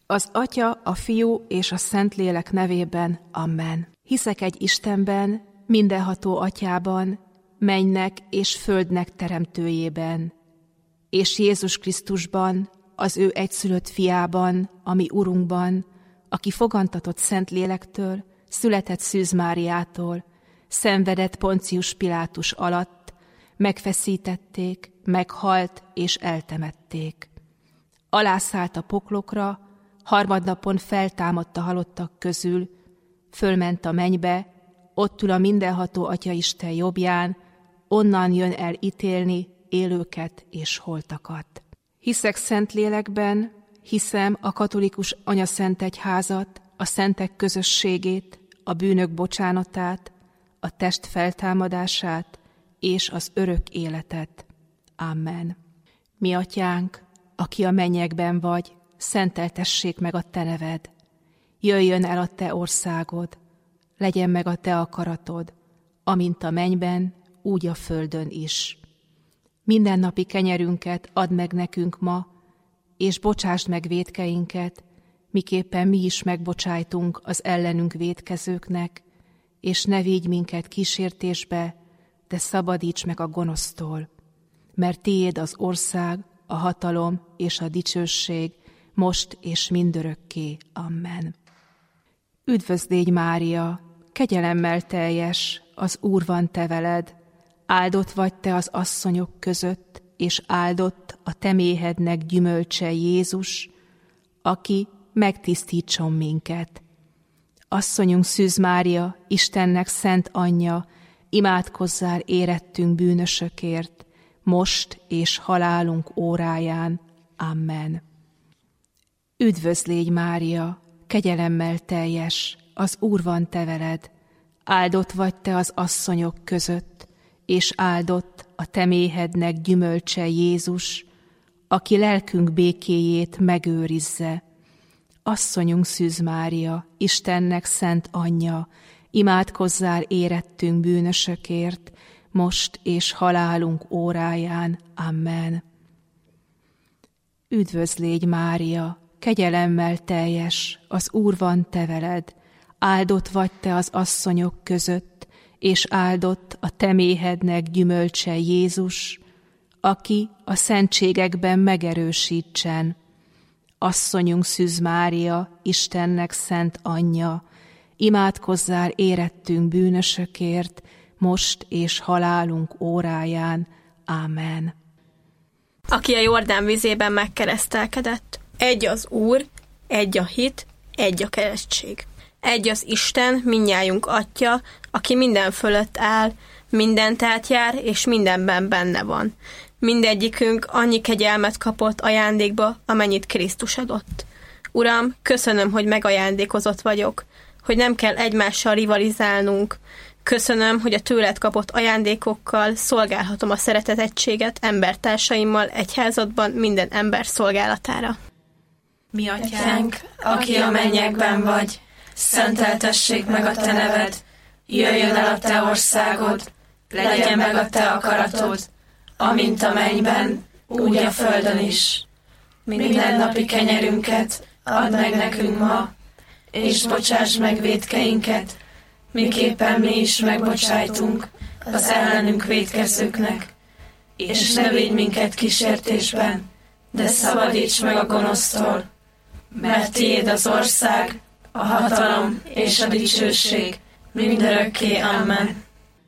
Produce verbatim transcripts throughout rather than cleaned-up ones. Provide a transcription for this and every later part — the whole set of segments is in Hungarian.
Az Atya, a Fiú és a Szentlélek nevében. Amen. Hiszek egy Istenben, mindenható Atyában, mennynek és földnek teremtőjében, és Jézus Krisztusban, az ő egyszülött fiában, ami Urunkban, aki fogantatott Szentlélektől, született Szűz Máriától, szenvedett Poncius Pilátus alatt, megfeszítették, meghalt és eltemették. Alászállt a poklokra, harmadnapon feltámadt a halottak közül, fölment a mennybe, ott ül a mindenható Atyaisten jobbján, onnan jön el ítélni élőket és holtakat. Hiszek Szentlélekben, hiszem a katolikus anyaszentegyházat, a szentek közösségét, a bűnök bocsánatát, a test feltámadását és az örök életet. Amen. Mi Atyánk, aki a mennyekben vagy, szenteltessék meg a te neved. Jöjjön el a te országod, legyen meg a te akaratod, amint a mennyben, úgy a földön is. Mindennapi kenyerünket add meg nekünk ma, és bocsásd meg vétkeinket, miképpen mi is megbocsájtunk az ellenünk vétkezőknek, és ne vigy minket kísértésbe, de szabadíts meg a gonosztól. Mert tiéd az ország, a hatalom és a dicsőség, most és mindörökké. Amen. Üdvözl légy, Mária, kegyelemmel teljes, az Úr van te veled, áldott vagy te az asszonyok között, és áldott a te méhednek gyümölcse Jézus, aki megtisztítson minket. Asszonyunk Szűz Mária, Istennek szent anyja, imádkozzál érettünk bűnösökért, most és halálunk óráján. Amen. Üdvözl légy, Mária, kegyelemmel teljes, az Úr van te veled, áldott vagy te az asszonyok között, és áldott a te méhednek gyümölcse Jézus, aki lelkünk békéjét megőrizze. Asszonyunk Szűz Mária, Istennek szent anyja, imádkozzál érettünk bűnösökért, most és halálunk óráján. Amen. Üdvözl légy, Mária, kegyelemmel teljes, az Úr van te veled, áldott vagy te az asszonyok között, és áldott a te méhednek gyümölcse Jézus, aki a szentségekben megerősítsen. Asszonyunk Szűz Mária, Istennek szent anyja, imádkozzál érettünk bűnösökért, most és halálunk óráján. Ámen. Aki a Jordán vizében megkeresztelkedett. Egy az Úr, egy a hit, egy a keresztség. Egy az Isten, mindnyájunk Atya, aki minden fölött áll, mindent átjár, és mindenben benne van. Mindegyikünk annyi kegyelmet kapott ajándékba, amennyit Krisztus adott. Uram, köszönöm, hogy megajándékozott vagyok, hogy nem kell egymással rivalizálnunk. Köszönöm, hogy a tőled kapott ajándékokkal szolgálhatom a szeretetegységet embertársaimmal egyházadban minden ember szolgálatára. Mi Atyánk, aki a mennyekben vagy, szenteltessék meg a te neved, jöjjön el a te országod, legyen meg a te akaratod, amint a mennyben, úgy a földön is. Mindennapi kenyerünket add meg nekünk ma, és bocsáss meg vétkeinket, miképpen mi is megbocsájtunk az ellenünk vétkezőknek, és ne vigy minket kísértésben, de szabadíts meg a gonosztól, mert tiéd az ország, a hatalom és a dicsőség, mindörökké. Amen.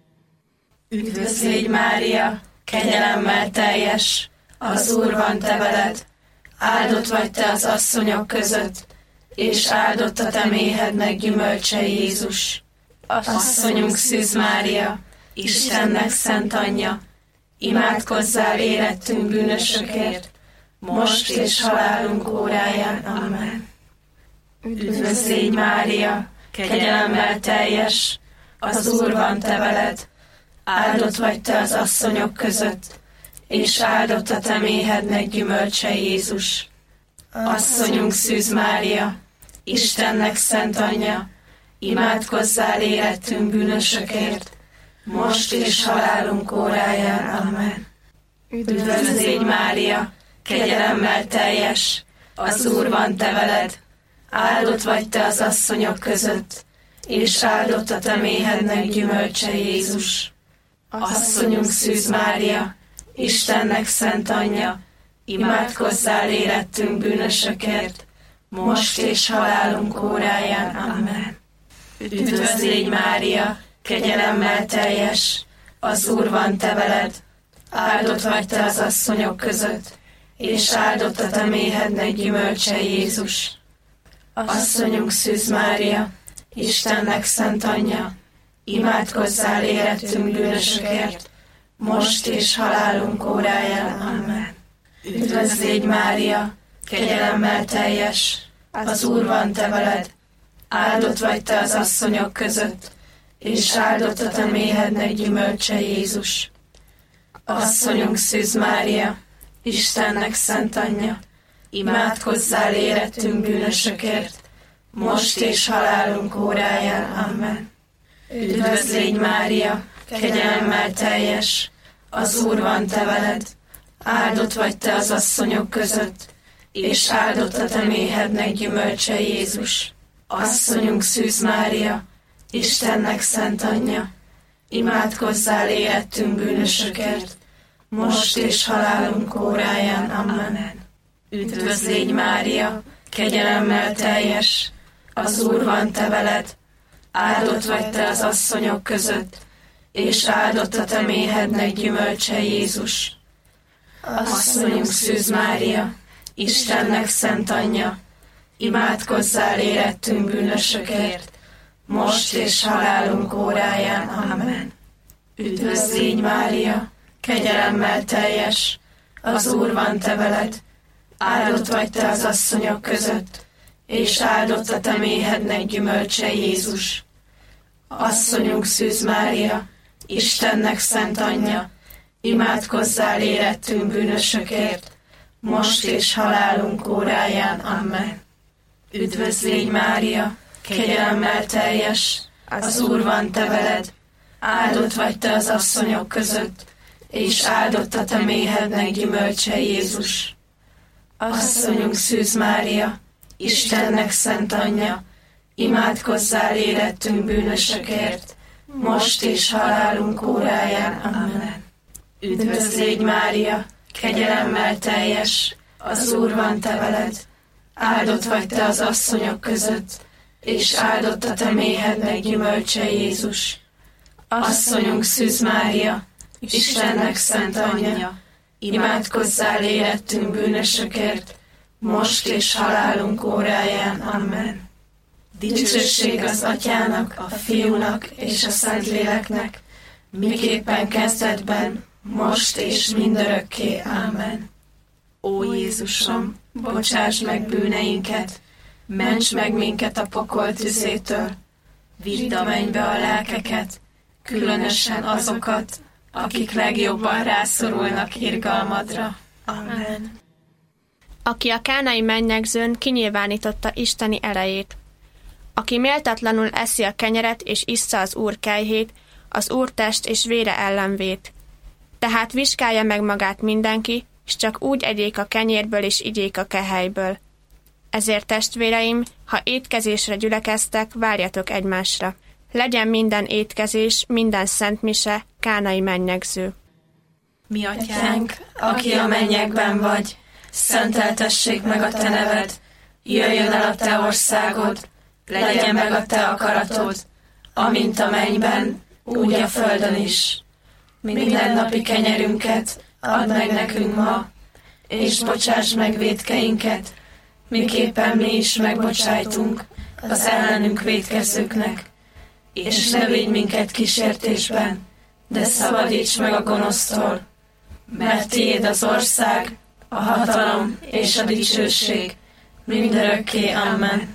Üdvözl légy, Mária, kegyelemmel teljes, az Úr van te veled, áldott vagy te az asszonyok között, és áldott a te méhednek gyümölcse Jézus. Asszonyunk Szűz Mária, Istennek szent anyja, imádkozzál érettünk bűnösökért, most és halálunk óráján. Amen. Üdvözl légy, Mária, kegyelemmel teljes, az Úr van te veled, áldott vagy te az asszonyok között, és áldott a te méhednek gyümölcse Jézus. Asszonyunk Szűz Mária, Istennek szent anyja, imádkozzál érettünk bűnösökért, most és halálunk óráján. Amen. Üdvözl légy, Mária, kegyelemmel teljes, az Úr van te veled, áldott vagy te az asszonyok között, és áldott a te méhednek gyümölcse Jézus. Asszonyunk Szűz Mária, Istennek szent anyja, imádkozzál érettünk bűnösökért, most és halálunk óráján. Amen. Üdvözl légy Mária, kegyelemmel teljes, az Úr van te veled, áldott vagy te az asszonyok között, és áldott a te méhednek gyümölcse Jézus. Asszonyunk Szűz Mária, Istennek szent anyja, imádkozzál érettünk bűnösökért, most és halálunk óráján. Amen. Üdvözl légy Mária, kegyelemmel teljes, az Úr van te veled, áldott vagy te az asszonyok között, és áldott a te méhednek gyümölcse Jézus. Asszonyunk Szűz Mária, Istennek szent anyja, imádkozzál érettünk bűnösökért, most és halálunk óráján. Amen. Üdvözl légy Mária, kegyelemmel teljes, az Úr van te veled, áldott vagy te az asszonyok között, és áldott a te méhednek gyümölcse Jézus. Asszonyunk Szűz Mária, Istennek szent anyja, imádkozzál érettünk bűnösökért, most és halálunk óráján. Amen. Üdvözl légy Mária, kegyelemmel teljes, az Úr van te veled, áldott vagy te az asszonyok között, és áldott a te méhednek gyümölcse Jézus. Asszonyunk Szűz Mária, Istennek szent anyja, imádkozzál érettünk bűnösökért, most és halálunk óráján. Amen. Üdvözl légy Mária, kegyelemmel teljes, az Úr van te veled, áldott vagy te az asszonyok között, és áldott a te méhednek gyümölcse Jézus. Asszonyunk Szűz Mária, Istennek szent anyja, imádkozzál érettünk bűnösökért, most és halálunk óráján. Amen. Üdvözl légy Mária, kegyelemmel teljes, az Úr van te veled, áldott vagy te az asszonyok között, és áldott a te méhednek gyümölcse Jézus. Asszonyunk Szűz Mária, Istennek szent anyja, imádkozzál érettünk bűnösökért, most és halálunk óráján. Amen. Üdvözl légy Mária, kegyelemmel teljes, az Úr van te veled, áldott vagy te az asszonyok között, és áldott a te méhednek gyümölcse Jézus. Asszonyunk Szűz Mária, Istennek szent anyja, imádkozzál érettünk bűnösökért, most és halálunk óráján. Amen. Dicsőség az Atyának, a Fiúnak és a Szentléleknek, miképpen kezdetben, most és mindörökké. Amen. Ó Jézusom, bocsáss meg bűneinket, ments meg minket a pokol tüzétől, vidd a mennybe a lelkeket, különösen azokat, akik legjobban rászorulnak irgalmadra. Amen. Aki a kánai mennyegzőn kinyilvánította isteni erejét, aki méltatlanul eszi a kenyeret és issza az Úr kejhét, az Úr test és vére ellen vét. Tehát vizsgálja meg magát mindenki, s csak úgy egyék a kenyérből és igyék a kehelyből. Ezért testvéreim, ha étkezésre gyülekeztek, várjatok egymásra. Legyen minden étkezés, minden szentmise, kánai mennyegző. Mi atyánk, aki a mennyekben vagy, szenteltessék meg a te neved, jöjjön el a te országod, legyen meg a te akaratod, amint a mennyben, úgy a földön is. Mindennapi kenyerünket add meg nekünk ma, és bocsáss meg vétkeinket, miképpen mi is megbocsájtunk az ellenünk vétkezőknek. És ne védj minket kísértésben, de szabadíts meg a gonosztól, mert tiéd az ország, a hatalom és a dicsőség, mindörökké. Amen.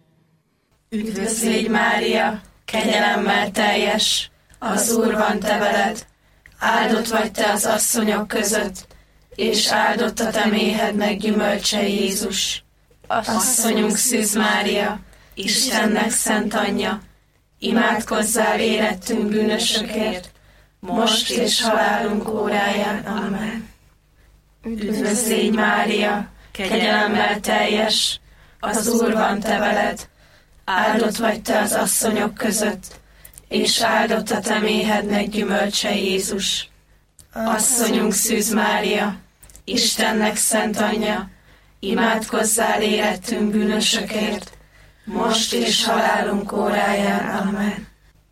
Üdvözl légy Mária, kegyelemmel teljes, az Úr van te veled, áldott vagy te az asszonyok között, és áldott a te méhednek gyümölcse Jézus. Asszonyunk Szűz Mária, Istennek szent anyja, imádkozzál érettünk bűnösökért, most és halálunk óráján. Amen. Üdvözl légy Mária, kegyelemmel teljes, az Úr van te veled, áldott vagy te az asszonyok között, és áldott a te méhednek gyümölcse Jézus. Asszonyunk Szűz Mária, Istennek szent anyja, imádkozzál érettünk bűnösökért, most és halálunk óráján. Amen.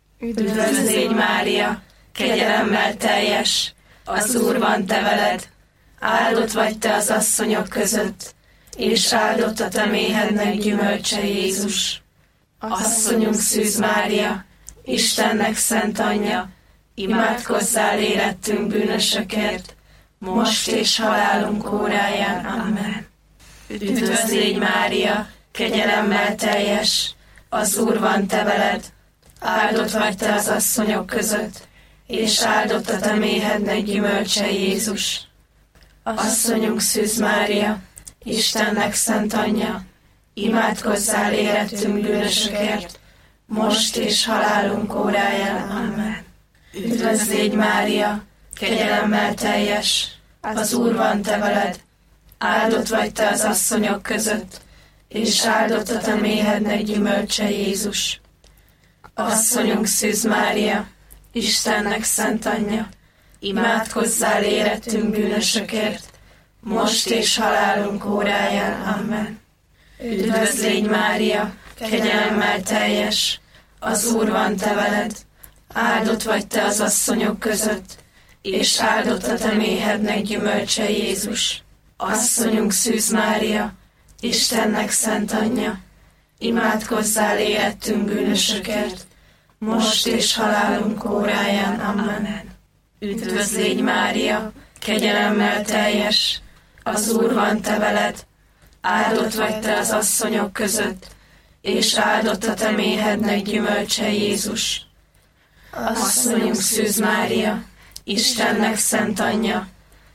Üdvözl légy Mária, kegyelemmel teljes, az Úr van te veled, áldott vagy te az asszonyok között, és áldott a te méhednek gyümölcse Jézus. Asszonyunk Szűz Mária, Istennek szent anyja, imádkozzál érettünk bűnösökért, most és halálunk óráján. Amen. Üdvözl légy Mária, kegyelemmel teljes, az Úr van te veled, áldott vagy te az asszonyok között, és áldott a te méhednek gyümölcse Jézus. Asszonyunk Szűz Mária, Istennek szent anyja, imádkozzál érettünk bűnösökért, most és halálunk óráján. Amen. Üdvözl légy Mária, kegyelemmel teljes, az Úr van te veled, áldott vagy te az asszonyok között, és áldott a te méhednek gyümölcse Jézus. Asszonyunk Szűz Mária, Istennek szent anyja, imádkozzál érettünk bűnösökért, most és halálunk óráján. Amen. Üdvözl légy Mária, kegyelemmel teljes, az Úr van te veled, áldott vagy te az asszonyok között, és áldott a te méhednek gyümölcse Jézus. Asszonyunk Szűz Mária, Istennek szent anyja, imádkozzál érettünk bűnösökért, most és halálunk óráján. Amen. Üdvözl légy Mária, kegyelemmel teljes, az Úr van te veled, áldott vagy te az asszonyok között, és áldott a te méhednek gyümölcse Jézus. Asszonyunk Szűz Mária, Istennek szent anyja,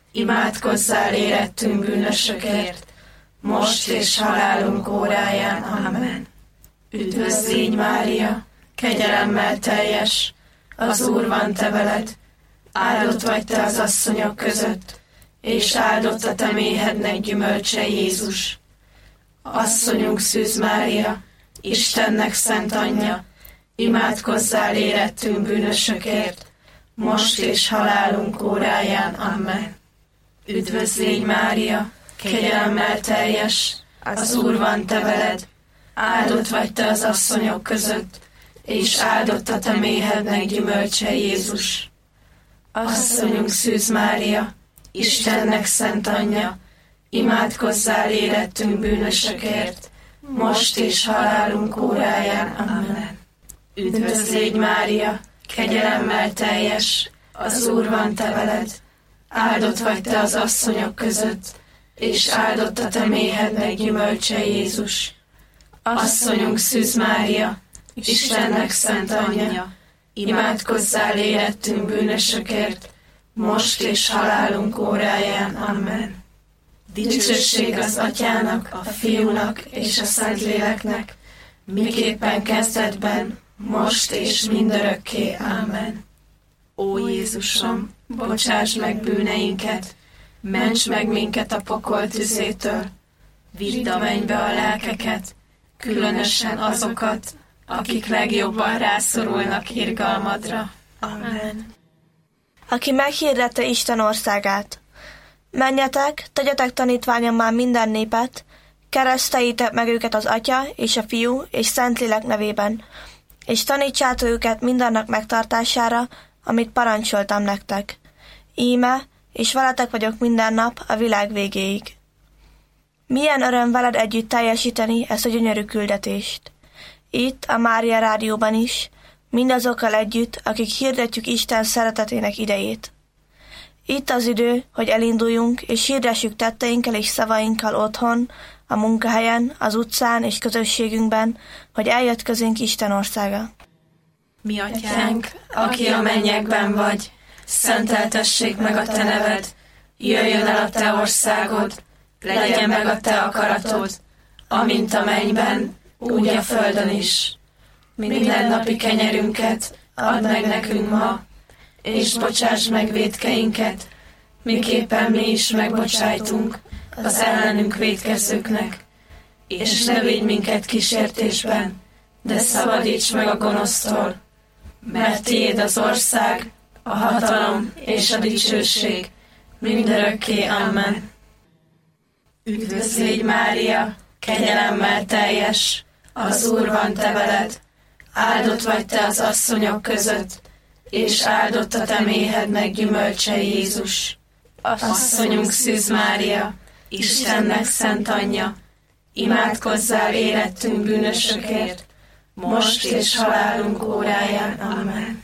imádkozzál érettünk bűnösökért, most és halálunk óráján. Amen. Üdvözl légy Mária, kegyelemmel teljes, az Úr van te veled, áldott vagy te az asszonyok között, és áldott a te méhednek gyümölcse Jézus. Asszonyunk Szűz Mária, Istennek szent anyja, imádkozzál érettünk bűnösökért, most és halálunk óráján. Amen. Üdvözl légy Mária, kegyelemmel teljes, az Úr van te veled, áldott vagy te az asszonyok között, és áldott a te méhednek gyümölcse Jézus. Asszonyunk Szűz Mária, Istennek szent anyja, imádkozzál érettünk bűnösökért, most és halálunk óráján. Amen. Üdvözl légy Mária, kegyelemmel teljes, az Úr van te veled, áldott vagy te az asszonyok között, és áldott a te méhednek gyümölcse Jézus. Asszonyunk Szűz Mária, Istennek szent anyja, imádkozzál érettünk bűnösökért, most és halálunk óráján. Amen. Dicsőség az Atyának, a Fiúnak és a Szentléleknek, miképpen kezdetben, most és mindörökké. Amen. Ó Jézusom, bocsáss meg bűneinket, ments meg minket a pokol tüzétől, vidd a mennybe a lelkeket, különösen azokat, akik legjobban rászorulnak irgalmadra. Amen. Aki meghirdette Isten országát. Menjetek, tegyetek tanítványommá minden népet, kereszteljétek meg őket az Atya és a Fiú és Szentlélek nevében, és tanítsátok őket mindennek megtartására, amit parancsoltam nektek. Íme, és veletek vagyok minden nap a világ végéig. Milyen öröm veled együtt teljesíteni ezt a gyönyörű küldetést. Itt, a Mária Rádióban is, mindazokkal együtt, akik hirdetjük Isten szeretetének idejét. Itt az idő, hogy elinduljunk, és hirdessük tetteinkkel és szavainkkal otthon, a munkahelyen, az utcán és közösségünkben, hogy eljött közénk Isten országa. Mi Atyánk, aki a mennyekben vagy, szenteltessék meg a te neved, jöjjön el a te országod, legyen meg a te akaratod, amint a mennyben, úgy a földön is. Mindennapi kenyerünket add meg nekünk ma, és bocsáss meg vétkeinket, miképpen mi is megbocsájtunk az ellenünk vétkezőknek. és ne vigy minket kísértésben, de szabadíts meg a gonosztól, mert tiéd az ország, a hatalom és a dicsőség, mindörökké. Amen. Üdvözl légy, Mária, kegyelemmel teljes, az Úr van te veled, áldott vagy te az asszonyok között, és áldott a te méhednek gyümölcse, Jézus. Asszonyunk Szűz Mária, Istennek szent anyja, imádkozzál érettünk bűnösökért, most és halálunk óráján. Amen.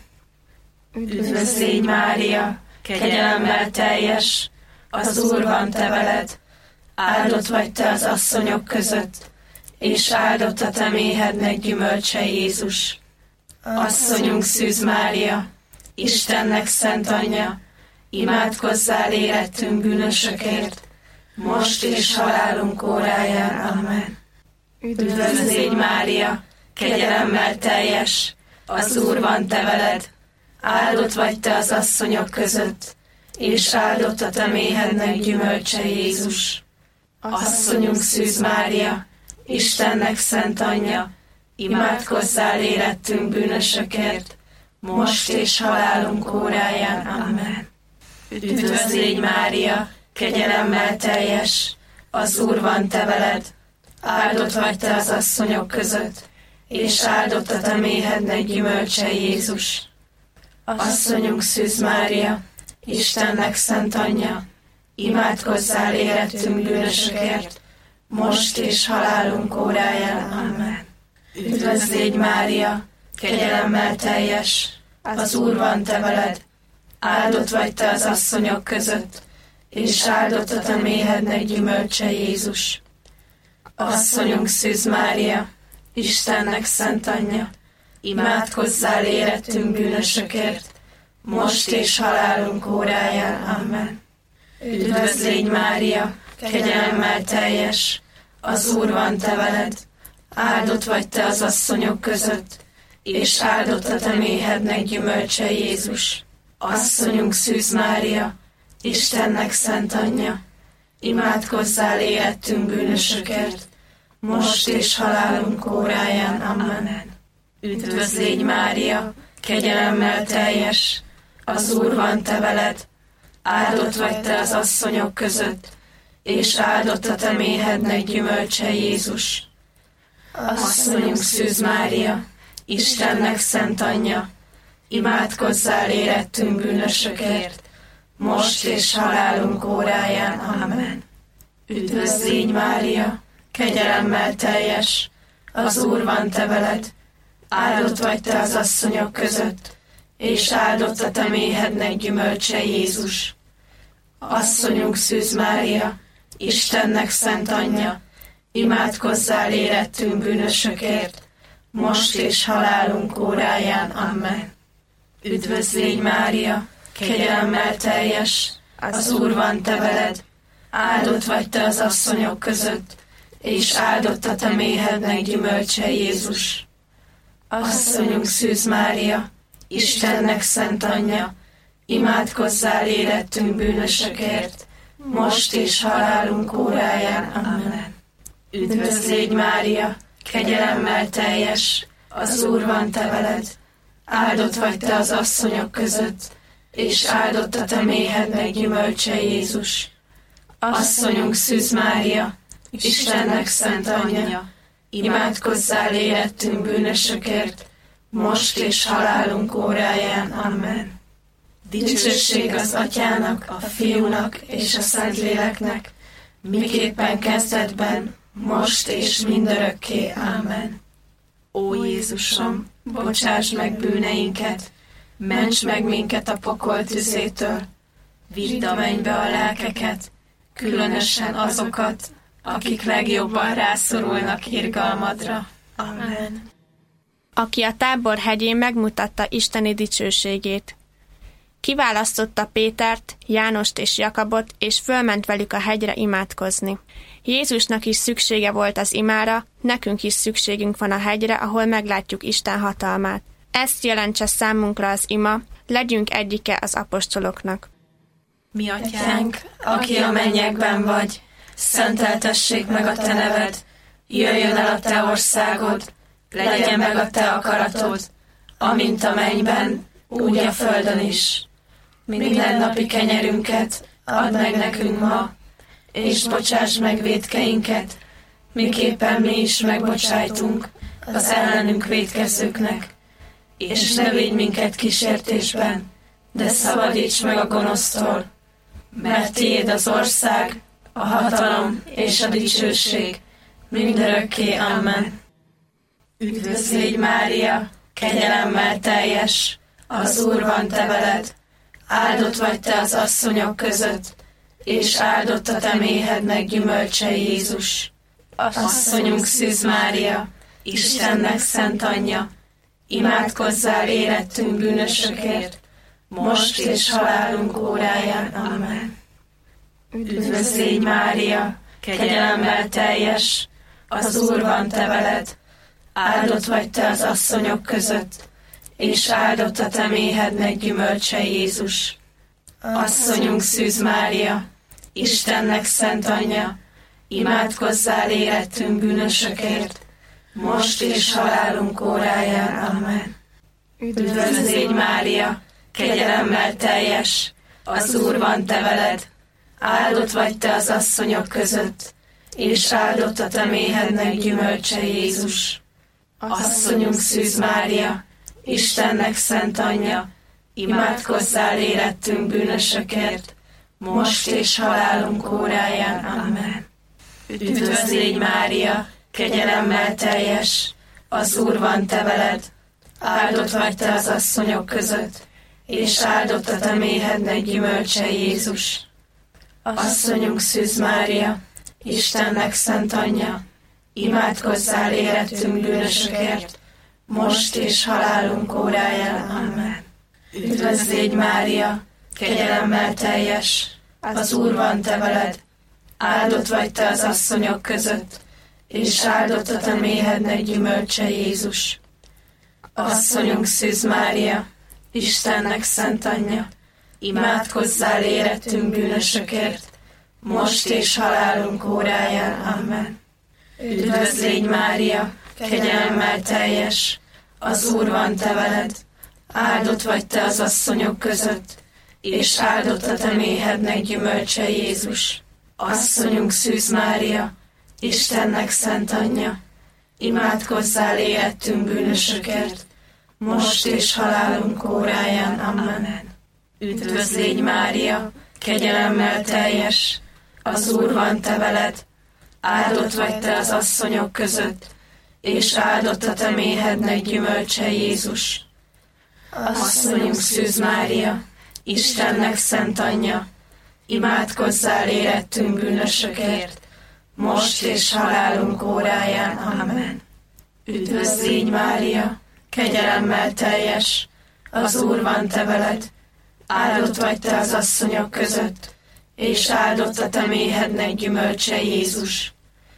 Üdvözl légy, Mária, kegyelemmel teljes, az Úr van te veled, áldott vagy te az asszonyok között, és áldott a te méhednek gyümölcse, Jézus. Asszonyunk Szűz Mária, Istennek szent anyja, imádkozzál érettünk bűnösökért, most és halálunk óráján. Amen. Üdvözl légy, Mária, kegyelemmel teljes, az Úr van te veled, áldott vagy te az asszonyok között, és áldott a te méhednek gyümölcse, Jézus. Asszonyunk Szűz Mária, Istennek szent anyja, imádkozzál érettünk bűnösökért, most és halálunk óráján. Amen. Üdvözl légy, Mária, kegyelemmel teljes, az Úr van te veled, áldott vagy te az asszonyok között, és áldott a te méhednek gyümölcse, Jézus. Asszonyunk Szűz Mária, Istennek szent anyja, imádkozzál érettünk bűnösökért, most és halálunk óráján. Amen. Üdvözl légy, Mária, kegyelemmel teljes, az Úr van te veled, áldott vagy te az asszonyok között, és áldott a te méhednek gyümölcse, Jézus. Asszonyunk Szűz Mária, Istennek szent anyja, imádkozzál érettünk bűnösökért, most és halálunk óráján. Amen. Üdvözl légy, Mária, kegyelemmel teljes, az Úr van te veled, áldott vagy te az asszonyok között, és áldott a te méhednek gyümölcse, Jézus. Asszonyunk Szűz Mária, Istennek szent anyja, imádkozzál érettünk bűnösökért, most és halálunk óráján. Amen. Üdvözl légy, Mária, kegyelemmel teljes, az Úr van te veled, áldott vagy te az asszonyok között, és áldott a te méhednek gyümölcse, Jézus. Asszonyunk Szűz Mária, Istennek szent anyja, imádkozzál érettünk bűnösökért, most és halálunk óráján. Amen. Üdvözl légy, Mária, kegyelemmel teljes, az Úr van te veled, áldott vagy te az asszonyok között, és áldott a te méhednek gyümölcse, Jézus. Asszonyunk Szűz Mária, Istennek szent anyja, imádkozzál érettünk bűnösökért, most és halálunk óráján. Amen. Üdvözl légy, Mária, kegyelemmel teljes, az Úr van te veled, áldott vagy te az asszonyok között, és áldott a te méhednek gyümölcse, Jézus. Asszonyunk Szűz Mária, Istennek szent anyja, imádkozzál érettünk bűnösökért, most és halálunk óráján. Amen. Üdvözl légy, Mária, kegyelemmel teljes, az Úr van te veled, áldott vagy te az asszonyok között, és áldott a te méhednek gyümölcse, Jézus. Asszonyunk Szűz Mária, Istennek szent anyja, imádkozzál érettünk bűnösökért, most és halálunk óráján. Amen. Dicsőség az Atyának, a Fiúnak és a Szentléleknek, miképpen kezdetben, most és mindörökké. Amen. Ó Jézusom, bocsáss meg bűneinket, ments meg minket a pokol tüzétől, vidd a mennybe a lelkeket, különösen azokat, akik legjobban rászorulnak irgalmadra. Amen. Aki a Tábor hegyén megmutatta isteni dicsőségét. Kiválasztotta Pétert, Jánost és Jakabot, és fölment velük a hegyre imádkozni. Jézusnak is szüksége volt az imára, nekünk is szükségünk van a hegyre, ahol meglátjuk Isten hatalmát. Ezt jelentse számunkra az ima, legyünk egyike az apostoloknak. Mi atyánk, aki a mennyekben vagy, szenteltessék meg a te neved, jöjjön el a te országod, legyen meg a te akaratod, amint a mennyben, úgy a földön is. Mindennapi kenyerünket add meg nekünk ma, és bocsáss meg vétkeinket, miképpen mi is megbocsájtunk az ellenünk vétkezőknek, és ne védj minket kísértésben, de szabadíts meg a gonosztól, mert tiéd az ország, a hatalom és a dicsőség, mindörökké. Amen. Üdvözl légy, Mária, kegyelemmel teljes, az Úr van te veled, áldott vagy te az asszonyok között, és áldott a te méhednek gyümölcse, Jézus. Asszonyunk Szűz Mária, Istennek szent anyja, imádkozzál érettünk bűnösökért, most és halálunk óráján. Amen. Üdvözl légy, Mária, kegyelemmel teljes, az Úr van te veled, áldott vagy te az asszonyok között, és áldott a te méhednek gyümölcse, Jézus. Asszonyunk Szűz Mária, Istennek szent anyja, imádkozzál érettünk bűnösökért, most és halálunk óráján. Amen. Üdvözl légy, Mária, kegyelemmel teljes, az Úr van te veled, áldott vagy te az asszonyok között, és áldott a te méhednek gyümölcse, Jézus. Asszonyunk Szűz Mária, Istennek szent anyja, imádkozzál érettünk bűnösökért, most és halálunk óráján. Amen. Üdvözl légy, Mária, kegyelemmel teljes, az Úr van te veled, áldott vagy te az asszonyok között, és áldott a te méhednek gyümölcse, Jézus. Asszonyunk Szűz Mária, Istennek szent anyja, imádkozzál érettünk bűnösökért, most és halálunk óráján. Amen. Üdvözl légy, Mária, kegyelemmel teljes, az Úr van te veled, áldott vagy te az asszonyok között, és áldott a te méhednek gyümölcse, Jézus. Asszonyunk Szűz Mária, Istennek szent anyja, imádkozzál érettünk bűnösökért, most és halálunk óráján. Amen. Üdvözl légy, Mária, kegyelemmel teljes, az Úr van te veled, áldott vagy te az asszonyok között, és áldott a te méhednek gyümölcse, Jézus. Asszonyunk Szűz Mária, Istennek szent anyja, imádkozzál érettünk bűnösökért, most és halálunk óráján. Amen. Üdvözl légy, Mária, kegyelemmel teljes, az Úr van te veled, áldott vagy te az asszonyok között, és áldott a te méhednek gyümölcse, Jézus. Asszonyunk Szűz Mária, Istennek szent anyja, imádkozzál érettünk bűnösökért, most és halálunk óráján. Amen. Üdvözl légy, Mária, kegyelemmel teljes, az Úr van te veled, áldott vagy te az asszonyok között, és áldott a te méhednek gyümölcse, Jézus.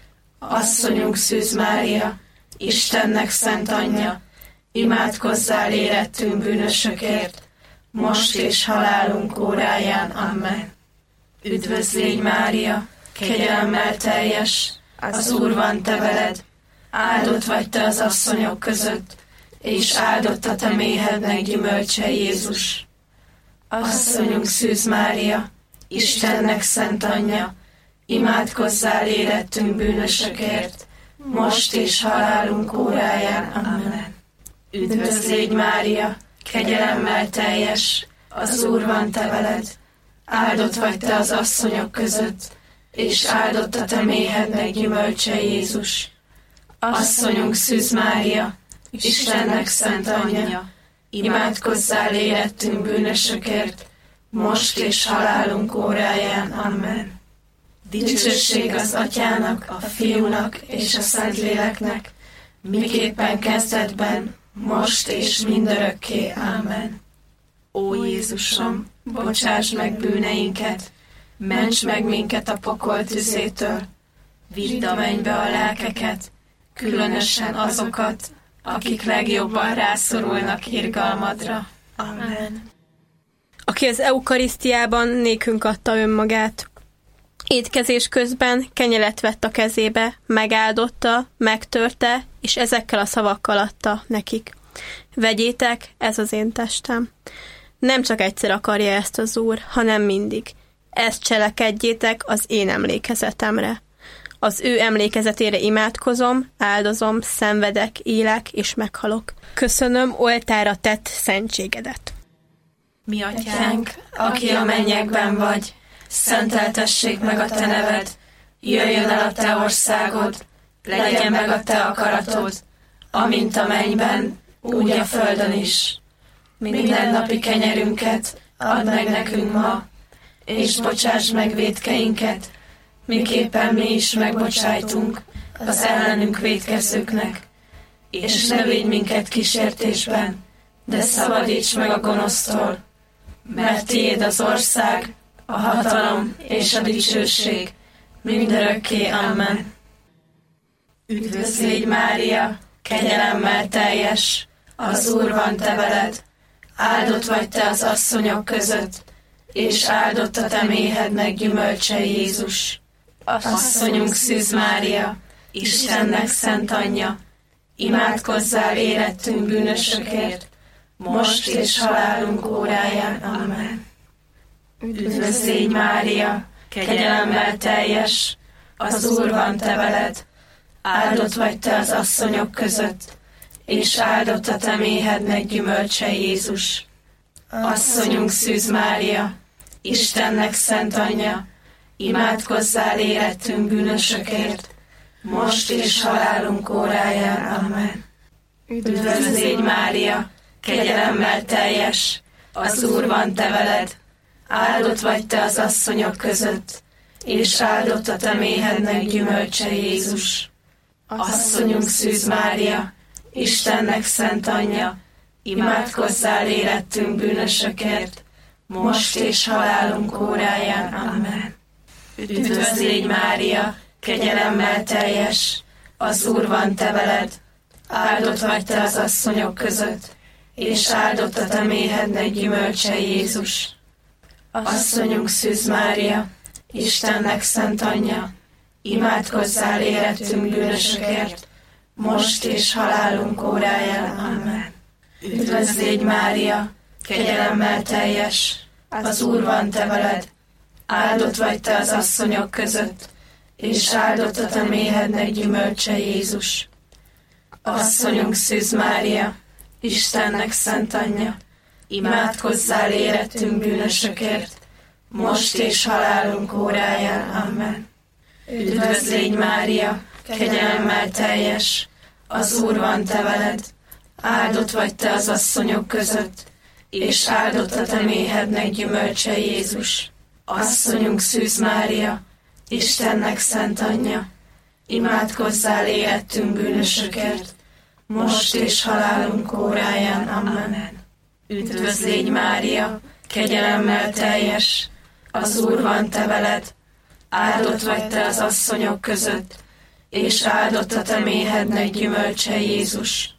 Asszonyunk Szűz Mária, Istennek szent anyja, imádkozzál érettünk bűnösökért, most és halálunk óráján. Amen. Üdvözl légy, Mária, kegyelemmel teljes, az Úr van te veled, áldott vagy te az asszonyok között, és áldott a te méhednek gyümölcse, Jézus. Asszonyunk Szűz Mária, Istennek szent anyja, imádkozzál érettünk bűnösökért, most és halálunk óráján. Amen. Üdvözl légy, Mária, kegyelemmel teljes, az Úr van te veled, áldott vagy te az asszonyok között, és áldott a te méhednek gyümölcse, Jézus. Asszonyunk Szűz Mária, Istennek szent anyja, imádkozzál érettünk bűnösökért, most és halálunk óráján. Amen. Dicsőség az Atyának, a Fiúnak és a Szentléleknek, miképpen kezdetben, most és mindörökké. Amen. Ó Jézusom, bocsáss meg bűneinket, ments meg minket a pokol tüzétől, vidd a mennybe a lelkeket, különösen azokat, akik legjobban rászorulnak irgalmadra. Amen. Aki az eukarisztiában nékünk adta önmagát, Étkezés közben kenyeret vett a kezébe, megáldotta, megtörte, és ezekkel a szavakkal adta nekik. Vegyétek, ez az én testem. Nem csak egyszer akarja ezt az Úr, hanem mindig. Ezt cselekedjétek az én emlékezetemre. Az ő emlékezetére imádkozom, áldozom, szenvedek, élek és meghalok. Köszönöm oltára tett szentségedet. Mi atyánk, aki a mennyekben vagy, szenteltessék meg a te neved, jöjjön el a te országod, legyen meg a te akaratod, amint a mennyben, úgy a földön is. Mindennapi kenyerünket add meg nekünk ma, és bocsáss meg vétkeinket, miképpen mi is megbocsájtunk az ellenünk vétkezőknek, és ne védj minket kísértésben, de szabadíts meg a gonosztól, mert tiéd az ország, a hatalom és a dicsőség mindörökké. Amen. Üdvözl légy, Mária, kegyelemmel teljes, az Úr van te veled, áldott vagy te az asszonyok között, és áldott a te méhednek gyümölcse Jézus. Asszonyunk Szűz Mária, Istennek szent anyja, imádkozzál érettünk bűnösökért, most és halálunk óráján. Amen. Üdvözl légy, Mária, kegyelemmel teljes, az Úr van te veled, áldott vagy te az asszonyok között, és áldott a te méhednek gyümölcse Jézus. Asszonyunk Szűz Mária, Istennek szent anyja, imádkozzál érettünk bűnösökért, most és halálunk óráján. Amen. Üdvözl légy, Mária, kegyelemmel teljes, az Úr van te veled, áldott vagy te az asszonyok között, és áldott a te méhednek gyümölcse Jézus. Asszonyunk Szűz Mária, Istennek szent anyja, imádkozzál érettünk bűnösökért, most és halálunk óráján. Amen. Üdvözl légy, Mária, kegyelemmel teljes, az Úr van te veled, áldott vagy te az asszonyok között, és áldott a te méhednek gyümölcse Jézus. Asszonyunk Szűz Mária, Istennek szent anyja, imádkozzál érettünk bűnösökért, most és halálunk óráján. Amen. Üdvözl légy, Mária, kegyelemmel teljes, az Úr van te veled, áldott vagy te az asszonyok között, és áldott a te méhednek gyümölcse Jézus. Asszonyunk Szűz Mária, Istennek szent anyja, imádkozzál érettünk bűnösökért, most és halálunk óráján. Amen. Üdvözl légy, Mária, kegyelemmel teljes, az Úr van te veled, áldott vagy te az asszonyok között, és áldott a te méhednek gyümölcse Jézus. Asszonyunk Szűz Mária, Istennek szent anyja, imádkozzál érettünk bűnösökért, most és halálunk óráján. Amen. Üdvözl légy, Mária, kegyelemmel teljes, az Úr van te veled, áldott vagy te az asszonyok között, és áldott a te méhednek gyümölcse Jézus.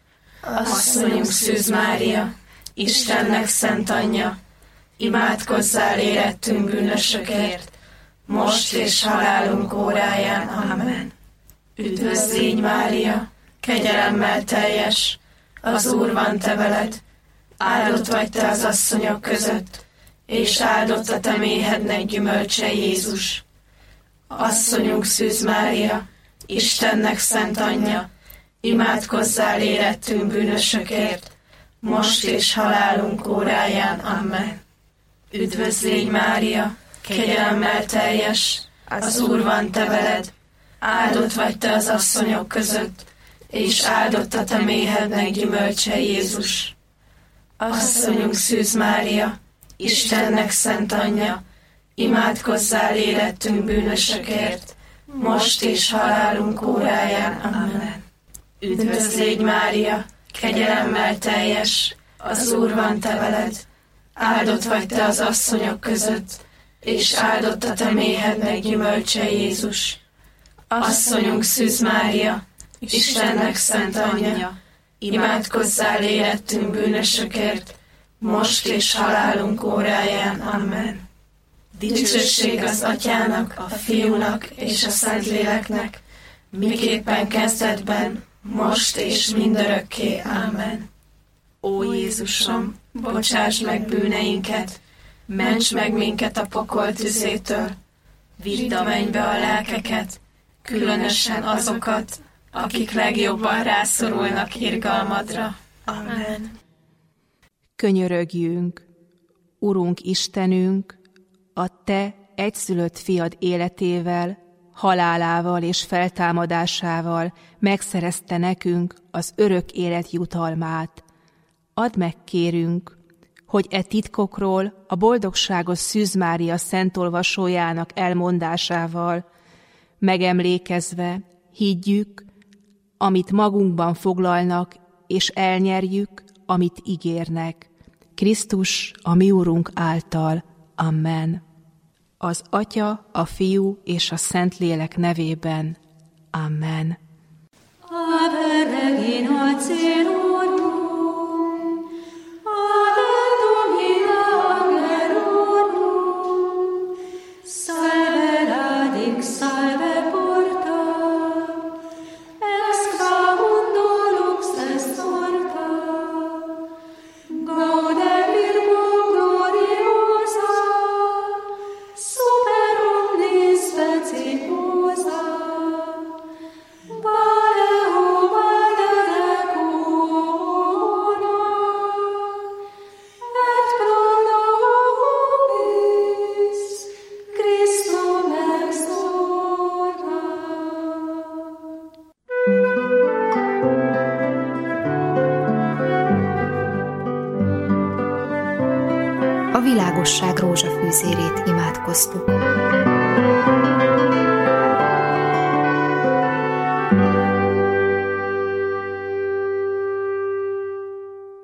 Asszonyunk Szűz Mária, Istennek szent anyja, imádkozzál érettünk bűnösökért, most és halálunk óráján. Amen. Üdvözl légy, Mária, kegyelemmel teljes, az Úr van te veled, áldott vagy te az asszonyok között, és áldott a te méhednek gyümölcse Jézus. Asszonyunk Szűz Mária, Istennek szent anyja, imádkozzál érettünk bűnösökért, most és halálunk óráján. Amen. Üdvözl légy, Mária, kegyelemmel teljes, az Úr van te veled, áldott vagy te az asszonyok között, és áldott a te méhednek gyümölcse Jézus. Asszonyunk Szűz Mária, Istennek szent anyja, imádkozzál érettünk bűnösökért, most és halálunk óráján. Amen. Üdvözl légy, Mária, kegyelemmel teljes, az Úr van te veled, áldott vagy te az asszonyok között, és áldott a te méhednek gyümölcse Jézus. Asszonyunk Szűz Mária, Istennek szent anyja, imádkozzál érettünk bűnösökért, most és halálunk óráján. Amen. Dicsőség az Atyának, a Fiúnak és a Szentléleknek, miképpen kezdetben, most és mindörökké. Ámen. Ó Jézusom, bocsáss meg bűneinket, ments meg minket a pokol tüzétől, vidd a mennybe a lelkeket, különösen azokat, akik legjobban rászorulnak irgalmadra. Amen. Könyörögjünk, Urunk Istenünk, a Te egyszülött fiad életével, halálával és feltámadásával megszerezte nekünk az örök élet jutalmát. Add meg, kérünk, hogy e titkokról a boldogságos Szűz Mária szentolvasójának elmondásával megemlékezve higgyük, amit magunkban foglalnak, és elnyerjük, amit ígérnek. Krisztus, a mi Urunk által. Amen. Az Atya, a Fiú és a Szentlélek nevében. Amen. Ave Regina Caelorum, Ave Domina Angelorum, Salve radix, salve porta, ex qua mundo lux est orta, Gaude Virgo gloriosa, super omnis specie posa, Vale omade decuna, et pro nobis Christum exorta. A világosság rózsafűzérét imádkoztuk.